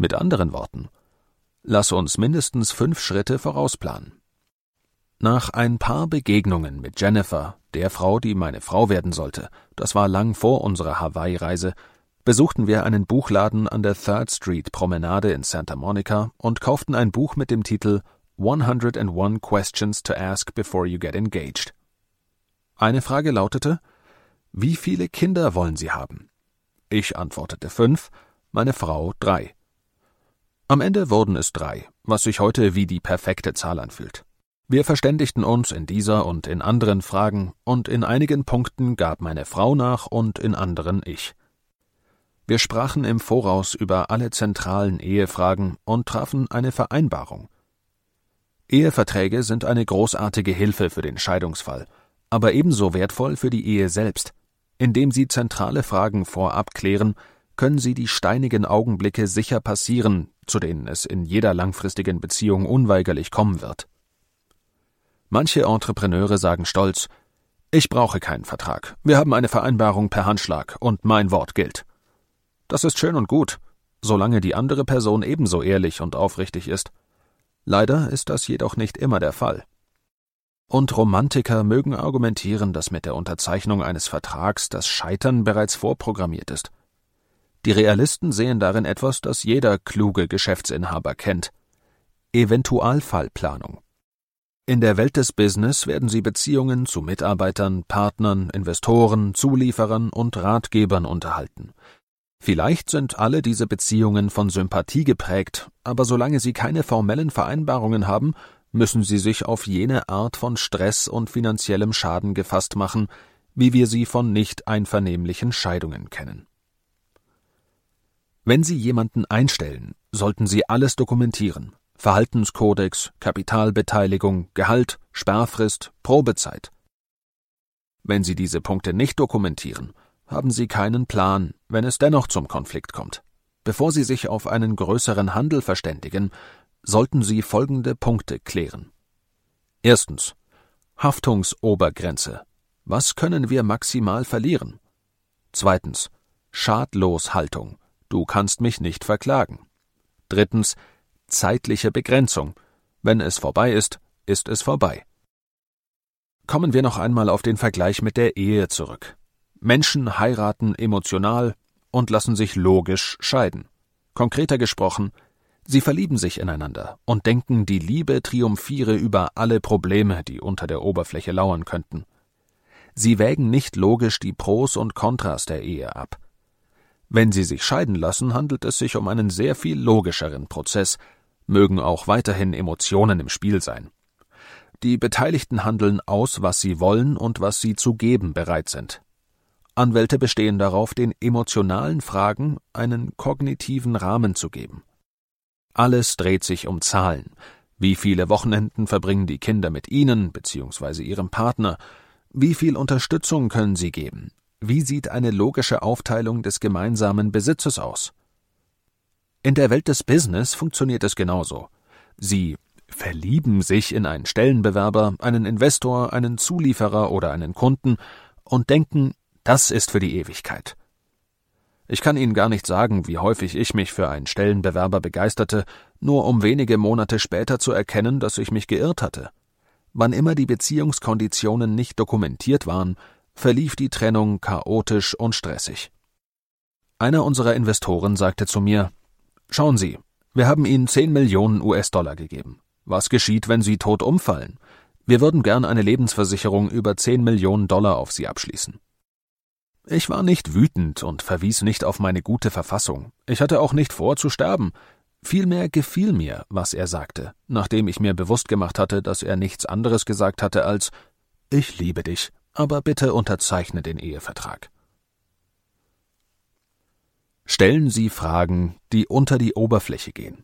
Mit anderen Worten, lass uns mindestens 5 Schritte vorausplanen. Nach ein paar Begegnungen mit Jennifer, der Frau, die meine Frau werden sollte, das war lang vor unserer Hawaii-Reise, besuchten wir einen Buchladen an der 3rd Street Promenade in Santa Monica und kauften ein Buch mit dem Titel 101 Questions to Ask Before You Get Engaged. Eine Frage lautete: Wie viele Kinder wollen Sie haben? Ich antwortete 5, meine Frau 3. Am Ende wurden es 3, was sich heute wie die perfekte Zahl anfühlt. Wir verständigten uns in dieser und in anderen Fragen, und in einigen Punkten gab meine Frau nach und in anderen ich. Wir sprachen im Voraus über alle zentralen Ehefragen und trafen eine Vereinbarung. Eheverträge sind eine großartige Hilfe für den Scheidungsfall, aber ebenso wertvoll für die Ehe selbst. Indem sie zentrale Fragen vorab klären, können sie die steinigen Augenblicke sicher passieren, zu denen es in jeder langfristigen Beziehung unweigerlich kommen wird. Manche Entrepreneure sagen stolz: Ich brauche keinen Vertrag, wir haben eine Vereinbarung per Handschlag und mein Wort gilt. Das ist schön und gut, solange die andere Person ebenso ehrlich und aufrichtig ist. Leider ist das jedoch nicht immer der Fall. Und Romantiker mögen argumentieren, dass mit der Unterzeichnung eines Vertrags das Scheitern bereits vorprogrammiert ist. Die Realisten sehen darin etwas, das jeder kluge Geschäftsinhaber kennt: Eventualfallplanung. In der Welt des Business werden Sie Beziehungen zu Mitarbeitern, Partnern, Investoren, Zulieferern und Ratgebern unterhalten. Vielleicht sind alle diese Beziehungen von Sympathie geprägt, aber solange Sie keine formellen Vereinbarungen haben, müssen Sie sich auf jene Art von Stress und finanziellem Schaden gefasst machen, wie wir sie von nicht einvernehmlichen Scheidungen kennen. Wenn Sie jemanden einstellen, sollten Sie alles dokumentieren: Verhaltenskodex, Kapitalbeteiligung, Gehalt, Sperrfrist, Probezeit. Wenn Sie diese Punkte nicht dokumentieren, haben Sie keinen Plan, wenn es dennoch zum Konflikt kommt. Bevor Sie sich auf einen größeren Handel verständigen, sollten Sie folgende Punkte klären. Erstens: Haftungsobergrenze. Was können wir maximal verlieren? Zweitens: Schadloshaltung. Du kannst mich nicht verklagen. Drittens: zeitliche Begrenzung. Wenn es vorbei ist, ist es vorbei. Kommen wir noch einmal auf den Vergleich mit der Ehe zurück. Menschen heiraten emotional und lassen sich logisch scheiden. Konkreter gesprochen, sie verlieben sich ineinander und denken, die Liebe triumphiere über alle Probleme, die unter der Oberfläche lauern könnten. Sie wägen nicht logisch die Pros und Kontras der Ehe ab. Wenn sie sich scheiden lassen, handelt es sich um einen sehr viel logischeren Prozess, mögen auch weiterhin Emotionen im Spiel sein. Die Beteiligten handeln aus, was sie wollen und was sie zu geben bereit sind. Anwälte bestehen darauf, den emotionalen Fragen einen kognitiven Rahmen zu geben. Alles dreht sich um Zahlen. Wie viele Wochenenden verbringen die Kinder mit Ihnen bzw. Ihrem Partner? Wie viel Unterstützung können Sie geben? Wie sieht eine logische Aufteilung des gemeinsamen Besitzes aus? In der Welt des Business funktioniert es genauso. Sie verlieben sich in einen Stellenbewerber, einen Investor, einen Zulieferer oder einen Kunden und denken, das ist für die Ewigkeit. Ich kann Ihnen gar nicht sagen, wie häufig ich mich für einen Stellenbewerber begeisterte, nur um wenige Monate später zu erkennen, dass ich mich geirrt hatte. Wann immer die Beziehungskonditionen nicht dokumentiert waren, verlief die Trennung chaotisch und stressig. Einer unserer Investoren sagte zu mir: Schauen Sie, wir haben Ihnen 10 Millionen US-Dollar gegeben. Was geschieht, wenn Sie tot umfallen? Wir würden gern eine Lebensversicherung über 10 Millionen Dollar auf Sie abschließen. Ich war nicht wütend und verwies nicht auf meine gute Verfassung. Ich hatte auch nicht vor zu sterben. Vielmehr gefiel mir, was er sagte, nachdem ich mir bewusst gemacht hatte, dass er nichts anderes gesagt hatte als: Ich liebe dich, aber bitte unterzeichne den Ehevertrag. Stellen Sie Fragen, die unter die Oberfläche gehen.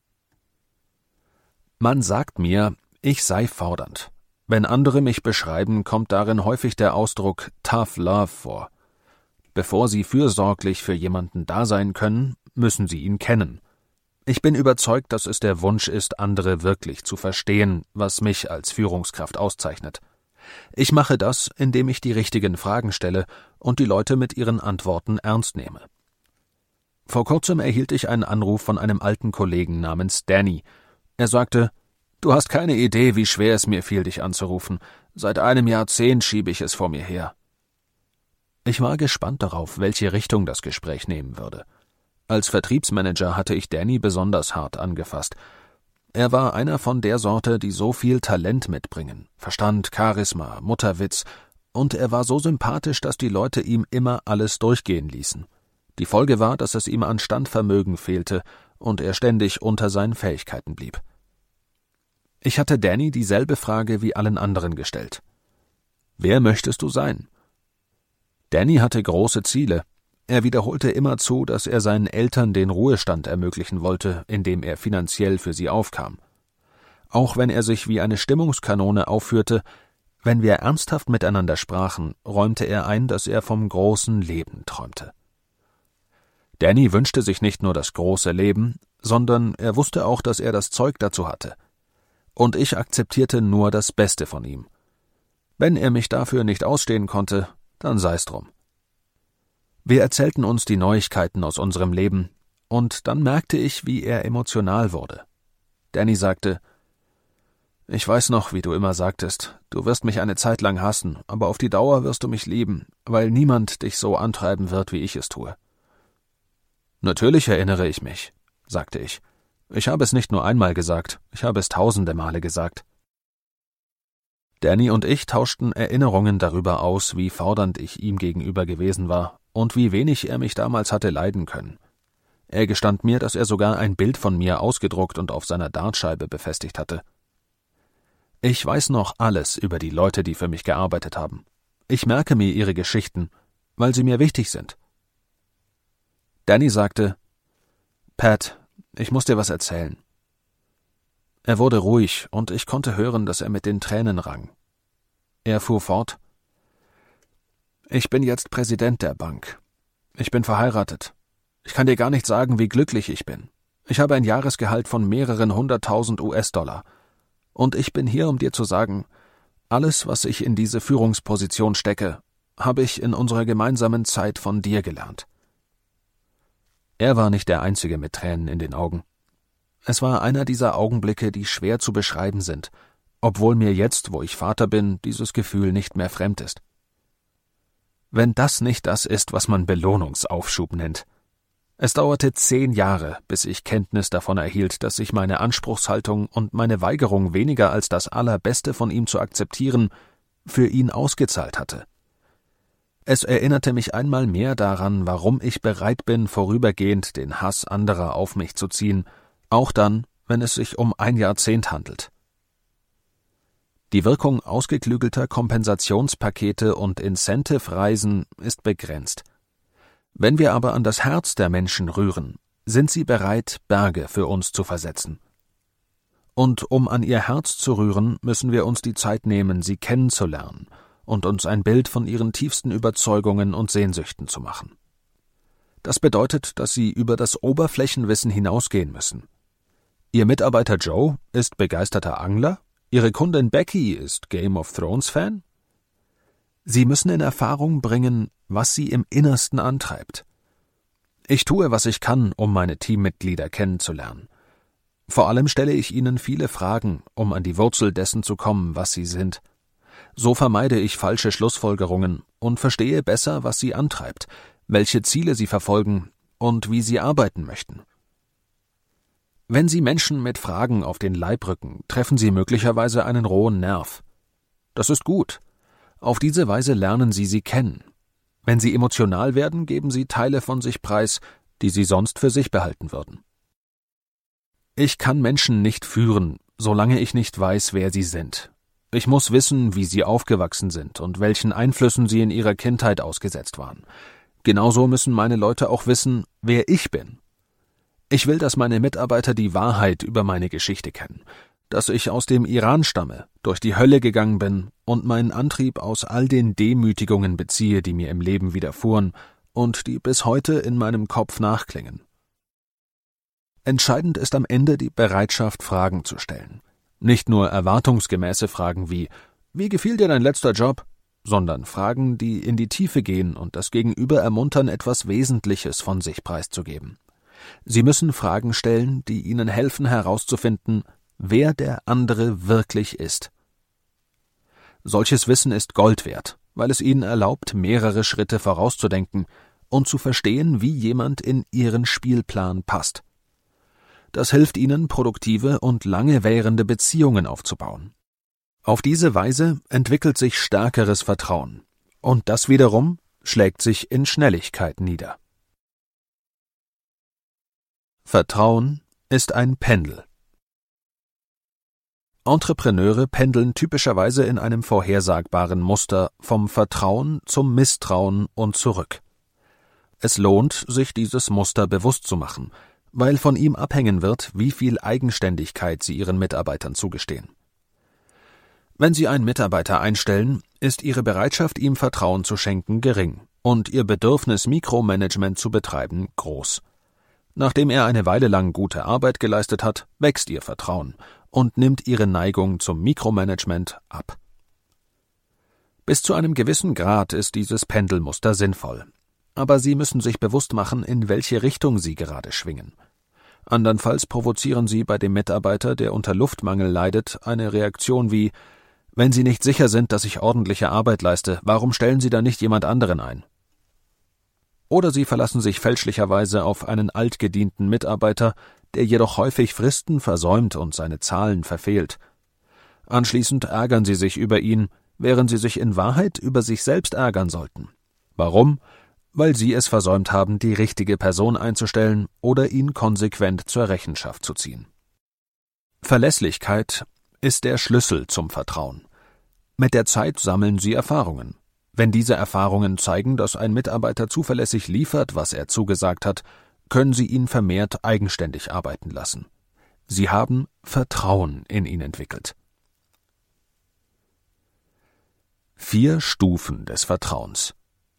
Man sagt mir, ich sei fordernd. Wenn andere mich beschreiben, kommt darin häufig der Ausdruck Tough Love vor. Bevor Sie fürsorglich für jemanden da sein können, müssen Sie ihn kennen. Ich bin überzeugt, dass es der Wunsch ist, andere wirklich zu verstehen, was mich als Führungskraft auszeichnet. Ich mache das, indem ich die richtigen Fragen stelle und die Leute mit ihren Antworten ernst nehme. Vor kurzem erhielt ich einen Anruf von einem alten Kollegen namens Danny. Er sagte: »Du hast keine Idee, wie schwer es mir fiel, dich anzurufen. Seit einem Jahrzehnt schiebe ich es vor mir her.« Ich war gespannt darauf, welche Richtung das Gespräch nehmen würde. Als Vertriebsmanager hatte ich Danny besonders hart angefasst. Er war einer von der Sorte, die so viel Talent mitbringen, Verstand, Charisma, Mutterwitz, und er war so sympathisch, dass die Leute ihm immer alles durchgehen ließen. Die Folge war, dass es ihm an Standvermögen fehlte und er ständig unter seinen Fähigkeiten blieb. Ich hatte Danny dieselbe Frage wie allen anderen gestellt. »Wer möchtest du sein?« Danny hatte große Ziele. Er wiederholte immerzu, dass er seinen Eltern den Ruhestand ermöglichen wollte, indem er finanziell für sie aufkam. Auch wenn er sich wie eine Stimmungskanone aufführte, wenn wir ernsthaft miteinander sprachen, räumte er ein, dass er vom großen Leben träumte. Danny wünschte sich nicht nur das große Leben, sondern er wusste auch, dass er das Zeug dazu hatte. Und ich akzeptierte nur das Beste von ihm. Wenn er mich dafür nicht ausstehen konnte, dann sei's drum. Wir erzählten uns die Neuigkeiten aus unserem Leben, und dann merkte ich, wie er emotional wurde. Danny sagte: »Ich weiß noch, wie du immer sagtest, du wirst mich eine Zeit lang hassen, aber auf die Dauer wirst du mich lieben, weil niemand dich so antreiben wird, wie ich es tue.« »Natürlich erinnere ich mich«, sagte ich. »Ich habe es nicht nur einmal gesagt, ich habe es tausende Male gesagt.« Danny und ich tauschten Erinnerungen darüber aus, wie fordernd ich ihm gegenüber gewesen war und wie wenig er mich damals hatte leiden können. Er gestand mir, dass er sogar ein Bild von mir ausgedruckt und auf seiner Dartscheibe befestigt hatte. Ich weiß noch alles über die Leute, die für mich gearbeitet haben. Ich merke mir ihre Geschichten, weil sie mir wichtig sind. Danny sagte: »Pat, ich muss dir was erzählen.« Er wurde ruhig, und ich konnte hören, dass er mit den Tränen rang. Er fuhr fort: »Ich bin jetzt Präsident der Bank. Ich bin verheiratet. Ich kann dir gar nicht sagen, wie glücklich ich bin. Ich habe ein Jahresgehalt von mehreren 100.000 US-Dollar. Und ich bin hier, um dir zu sagen, alles, was ich in diese Führungsposition stecke, habe ich in unserer gemeinsamen Zeit von dir gelernt.« Er war nicht der Einzige mit Tränen in den Augen. Es war einer dieser Augenblicke, die schwer zu beschreiben sind, obwohl mir jetzt, wo ich Vater bin, dieses Gefühl nicht mehr fremd ist. Wenn das nicht das ist, was man Belohnungsaufschub nennt. Es dauerte 10 Jahre, bis ich Kenntnis davon erhielt, dass sich meine Anspruchshaltung und meine Weigerung, weniger als das Allerbeste von ihm zu akzeptieren, für ihn ausgezahlt hatte. Es erinnerte mich einmal mehr daran, warum ich bereit bin, vorübergehend den Hass anderer auf mich zu ziehen, auch dann, wenn es sich um ein Jahrzehnt handelt. Die Wirkung ausgeklügelter Kompensationspakete und Incentive-Reisen ist begrenzt. Wenn wir aber an das Herz der Menschen rühren, sind sie bereit, Berge für uns zu versetzen. Und um an ihr Herz zu rühren, müssen wir uns die Zeit nehmen, sie kennenzulernen und uns ein Bild von ihren tiefsten Überzeugungen und Sehnsüchten zu machen. Das bedeutet, dass sie über das Oberflächenwissen hinausgehen müssen. Ihr Mitarbeiter Joe ist begeisterter Angler, Ihre Kundin Becky ist Game of Thrones Fan. Sie müssen in Erfahrung bringen, was sie im Innersten antreibt. Ich tue, was ich kann, um meine Teammitglieder kennenzulernen. Vor allem stelle ich ihnen viele Fragen, um an die Wurzel dessen zu kommen, was sie sind. So vermeide ich falsche Schlussfolgerungen und verstehe besser, was sie antreibt, welche Ziele sie verfolgen und wie sie arbeiten möchten. Wenn Sie Menschen mit Fragen auf den Leib rücken, treffen Sie möglicherweise einen rohen Nerv. Das ist gut. Auf diese Weise lernen Sie sie kennen. Wenn Sie emotional werden, geben Sie Teile von sich preis, die Sie sonst für sich behalten würden. Ich kann Menschen nicht führen, solange ich nicht weiß, wer sie sind. Ich muss wissen, wie sie aufgewachsen sind und welchen Einflüssen sie in ihrer Kindheit ausgesetzt waren. Genauso müssen meine Leute auch wissen, wer ich bin. Ich will, dass meine Mitarbeiter die Wahrheit über meine Geschichte kennen, dass ich aus dem Iran stamme, durch die Hölle gegangen bin und meinen Antrieb aus all den Demütigungen beziehe, die mir im Leben widerfuhren und die bis heute in meinem Kopf nachklingen. Entscheidend ist am Ende die Bereitschaft, Fragen zu stellen. Nicht nur erwartungsgemäße Fragen wie: Wie gefiel dir dein letzter Job? sondern Fragen, die in die Tiefe gehen und das Gegenüber ermuntern, etwas Wesentliches von sich preiszugeben. Sie müssen Fragen stellen, die Ihnen helfen herauszufinden, wer der andere wirklich ist. Solches Wissen ist Gold wert, weil es Ihnen erlaubt, mehrere Schritte vorauszudenken und zu verstehen, wie jemand in Ihren Spielplan passt. Das hilft Ihnen, produktive und lange währende Beziehungen aufzubauen. Auf diese Weise entwickelt sich stärkeres Vertrauen, und das wiederum schlägt sich in Schnelligkeit nieder. Vertrauen ist ein Pendel. Entrepreneure pendeln typischerweise in einem vorhersagbaren Muster vom Vertrauen zum Misstrauen und zurück. Es lohnt, sich dieses Muster bewusst zu machen, weil von ihm abhängen wird, wie viel Eigenständigkeit Sie Ihren Mitarbeitern zugestehen. Wenn Sie einen Mitarbeiter einstellen, ist Ihre Bereitschaft, ihm Vertrauen zu schenken, gering und Ihr Bedürfnis, Mikromanagement zu betreiben, groß. Nachdem er eine Weile lang gute Arbeit geleistet hat, wächst Ihr Vertrauen und nimmt Ihre Neigung zum Mikromanagement ab. Bis zu einem gewissen Grad ist dieses Pendelmuster sinnvoll. Aber Sie müssen sich bewusst machen, in welche Richtung Sie gerade schwingen. Andernfalls provozieren Sie bei dem Mitarbeiter, der unter Luftmangel leidet, eine Reaktion wie: Wenn Sie nicht sicher sind, dass ich ordentliche Arbeit leiste, warum stellen Sie dann nicht jemand anderen ein? Oder Sie verlassen sich fälschlicherweise auf einen altgedienten Mitarbeiter, der jedoch häufig Fristen versäumt und seine Zahlen verfehlt. Anschließend ärgern Sie sich über ihn, während Sie sich in Wahrheit über sich selbst ärgern sollten. Warum? Weil Sie es versäumt haben, die richtige Person einzustellen oder ihn konsequent zur Rechenschaft zu ziehen. Verlässlichkeit ist der Schlüssel zum Vertrauen. Mit der Zeit sammeln Sie Erfahrungen. Wenn diese Erfahrungen zeigen, dass ein Mitarbeiter zuverlässig liefert, was er zugesagt hat, können Sie ihn vermehrt eigenständig arbeiten lassen. Sie haben Vertrauen in ihn entwickelt. 4 Stufen des Vertrauens.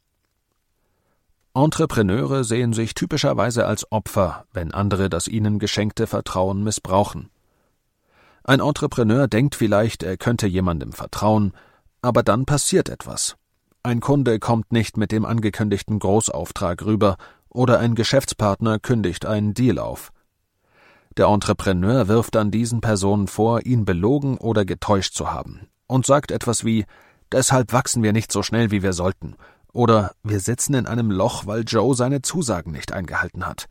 Entrepreneure sehen sich typischerweise als Opfer, wenn andere das ihnen geschenkte Vertrauen missbrauchen. Ein Entrepreneur denkt vielleicht, er könnte jemandem vertrauen, aber dann passiert etwas. Ein Kunde kommt nicht mit dem angekündigten Großauftrag rüber oder ein Geschäftspartner kündigt einen Deal auf. Der Entrepreneur wirft dann diesen Personen vor, ihn belogen oder getäuscht zu haben und sagt etwas wie: Deshalb wachsen wir nicht so schnell, wie wir sollten. Oder wir sitzen in einem Loch, weil Joe seine Zusagen nicht eingehalten hat.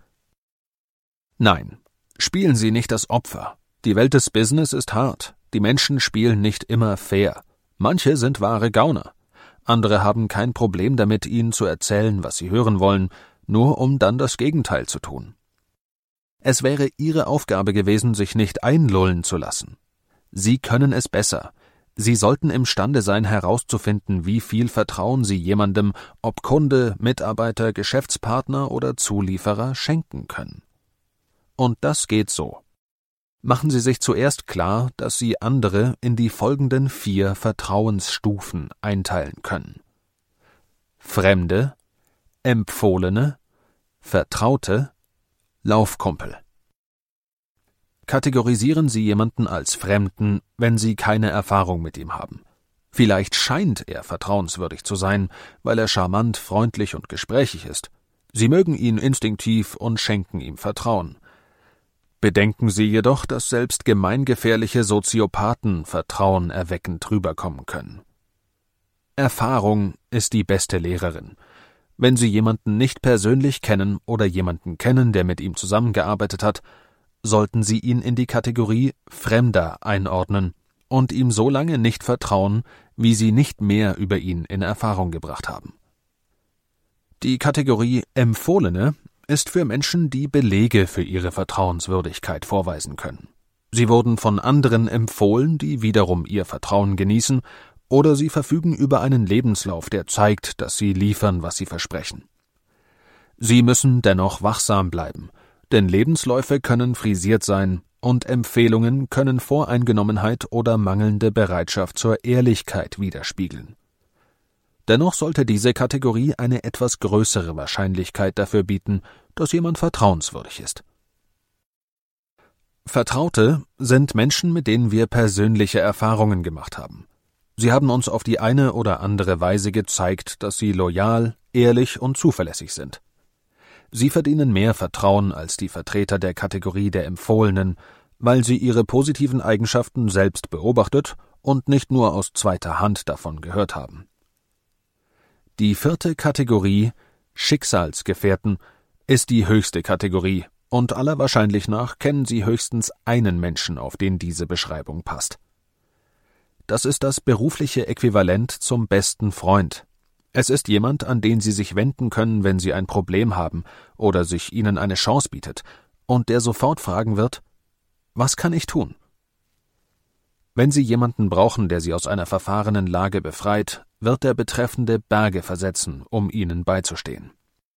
Nein, spielen Sie nicht das Opfer. Die Welt des Business ist hart. Die Menschen spielen nicht immer fair. Manche sind wahre Gauner. Andere haben kein Problem damit, Ihnen zu erzählen, was Sie hören wollen, nur um dann das Gegenteil zu tun. Es wäre Ihre Aufgabe gewesen, sich nicht einlullen zu lassen. Sie können es besser. Sie sollten imstande sein, herauszufinden, wie viel Vertrauen Sie jemandem, ob Kunde, Mitarbeiter, Geschäftspartner oder Zulieferer, schenken können. Und das geht so. Machen Sie sich zuerst klar, dass Sie andere in die folgenden 4 Vertrauensstufen einteilen können: Fremde, Empfohlene, Vertraute, Laufkumpel. Kategorisieren Sie jemanden als Fremden, wenn Sie keine Erfahrung mit ihm haben. Vielleicht scheint er vertrauenswürdig zu sein, weil er charmant, freundlich und gesprächig ist. Sie mögen ihn instinktiv und schenken ihm Vertrauen. Bedenken Sie jedoch, dass selbst gemeingefährliche Soziopathen vertrauenerweckend rüberkommen können. Erfahrung ist die beste Lehrerin. Wenn Sie jemanden nicht persönlich kennen oder jemanden kennen, der mit ihm zusammengearbeitet hat, sollten Sie ihn in die Kategorie Fremder einordnen und ihm so lange nicht vertrauen, wie Sie nicht mehr über ihn in Erfahrung gebracht haben. Die Kategorie Empfohlene ist für Menschen, die Belege für ihre Vertrauenswürdigkeit vorweisen können. Sie wurden von anderen empfohlen, die wiederum ihr Vertrauen genießen, oder sie verfügen über einen Lebenslauf, der zeigt, dass sie liefern, was sie versprechen. Sie müssen dennoch wachsam bleiben, denn Lebensläufe können frisiert sein und Empfehlungen können Voreingenommenheit oder mangelnde Bereitschaft zur Ehrlichkeit widerspiegeln. Dennoch sollte diese Kategorie eine etwas größere Wahrscheinlichkeit dafür bieten, dass jemand vertrauenswürdig ist. Vertraute sind Menschen, mit denen wir persönliche Erfahrungen gemacht haben. Sie haben uns auf die eine oder andere Weise gezeigt, dass Sie loyal, ehrlich und zuverlässig sind. Sie verdienen mehr Vertrauen als die Vertreter der Kategorie der Empfohlenen, weil Sie Ihre positiven Eigenschaften selbst beobachtet und nicht nur aus zweiter Hand davon gehört haben. Die 4. Kategorie, Schicksalsgefährten, ist die höchste Kategorie, und aller Wahrscheinlich nach kennen Sie höchstens einen Menschen, auf den diese Beschreibung passt. Das ist das berufliche Äquivalent zum besten Freund. Es ist jemand, an den Sie sich wenden können, wenn Sie ein Problem haben oder sich Ihnen eine Chance bietet, und der sofort fragen wird: Was kann ich tun? Wenn Sie jemanden brauchen, der Sie aus einer verfahrenen Lage befreit, wird der Betreffende Berge versetzen, um Ihnen beizustehen.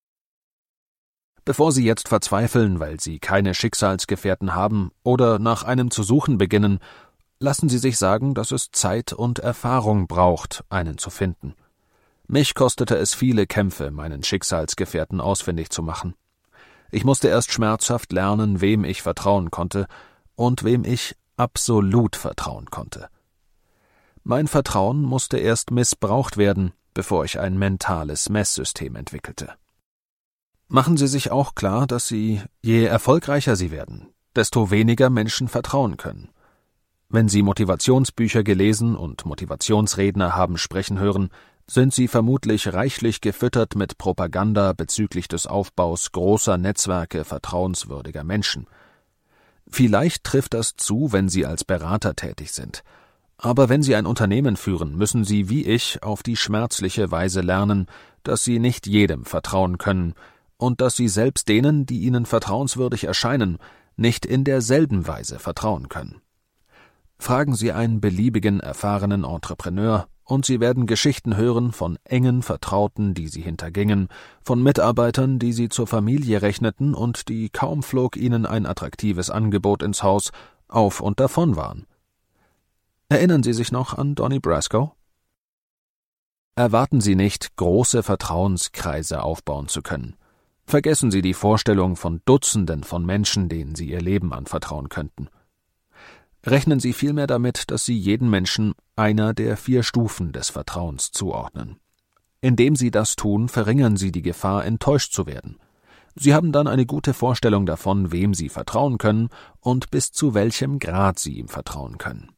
Bevor Sie jetzt verzweifeln, weil Sie keine Schicksalsgefährten haben oder nach einem zu suchen beginnen, lassen Sie sich sagen, dass es Zeit und Erfahrung braucht, einen zu finden. Mich kostete es viele Kämpfe, meinen Schicksalsgefährten ausfindig zu machen. Ich musste erst schmerzhaft lernen, wem ich vertrauen konnte und wem ich absolut vertrauen konnte. Mein Vertrauen musste erst missbraucht werden, bevor ich ein mentales Messsystem entwickelte. Machen Sie sich auch klar, dass je erfolgreicher Sie werden, desto weniger Menschen vertrauen können. Wenn Sie Motivationsbücher gelesen und Motivationsredner haben sprechen hören, sind Sie vermutlich reichlich gefüttert mit Propaganda bezüglich des Aufbaus großer Netzwerke vertrauenswürdiger Menschen. Vielleicht trifft das zu, wenn Sie als Berater tätig sind. Aber wenn Sie ein Unternehmen führen, müssen Sie wie ich auf die schmerzliche Weise lernen, dass Sie nicht jedem vertrauen können und dass Sie selbst denen, die Ihnen vertrauenswürdig erscheinen, nicht in derselben Weise vertrauen können. Fragen Sie einen beliebigen, erfahrenen Entrepreneur, und Sie werden Geschichten hören von engen Vertrauten, die Sie hintergingen, von Mitarbeitern, die Sie zur Familie rechneten und die, kaum flog Ihnen ein attraktives Angebot ins Haus, auf und davon waren. Erinnern Sie sich noch an Donnie Brasco? Erwarten Sie nicht, große Vertrauenskreise aufbauen zu können. Vergessen Sie die Vorstellung von Dutzenden von Menschen, denen Sie Ihr Leben anvertrauen könnten. Rechnen Sie vielmehr damit, dass Sie jeden Menschen einer der 4 Stufen des Vertrauens zuordnen. Indem Sie das tun, verringern Sie die Gefahr, enttäuscht zu werden. Sie haben dann eine gute Vorstellung davon, wem Sie vertrauen können und bis zu welchem Grad Sie ihm vertrauen können.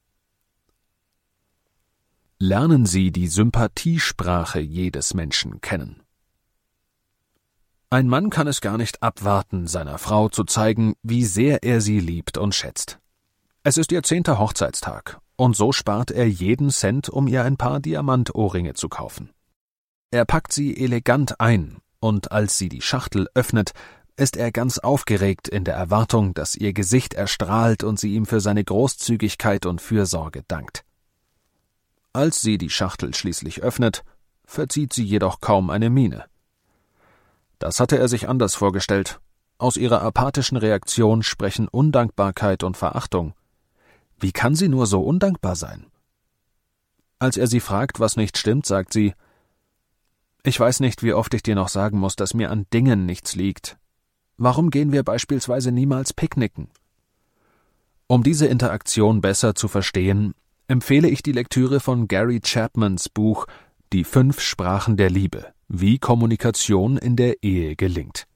Lernen Sie die Sympathiesprache jedes Menschen kennen. Ein Mann kann es gar nicht abwarten, seiner Frau zu zeigen, wie sehr er sie liebt und schätzt. Es ist ihr 10. Hochzeitstag, und so spart er jeden Cent, um ihr ein paar Diamantohrringe zu kaufen. Er packt sie elegant ein, und als sie die Schachtel öffnet, ist er ganz aufgeregt in der Erwartung, dass ihr Gesicht erstrahlt und sie ihm für seine Großzügigkeit und Fürsorge dankt. Als sie die Schachtel schließlich öffnet, verzieht sie jedoch kaum eine Miene. Das hatte er sich anders vorgestellt. Aus ihrer apathischen Reaktion sprechen Undankbarkeit und Verachtung. Wie kann sie nur so undankbar sein? Als er sie fragt, was nicht stimmt, sagt sie: Ich weiß nicht, wie oft ich dir noch sagen muss, dass mir an Dingen nichts liegt. Warum gehen wir beispielsweise niemals picknicken? Um diese Interaktion besser zu verstehen, empfehle ich die Lektüre von Gary Chapmans Buch »Die 5 Sprachen der Liebe – Wie Kommunikation in der Ehe gelingt«.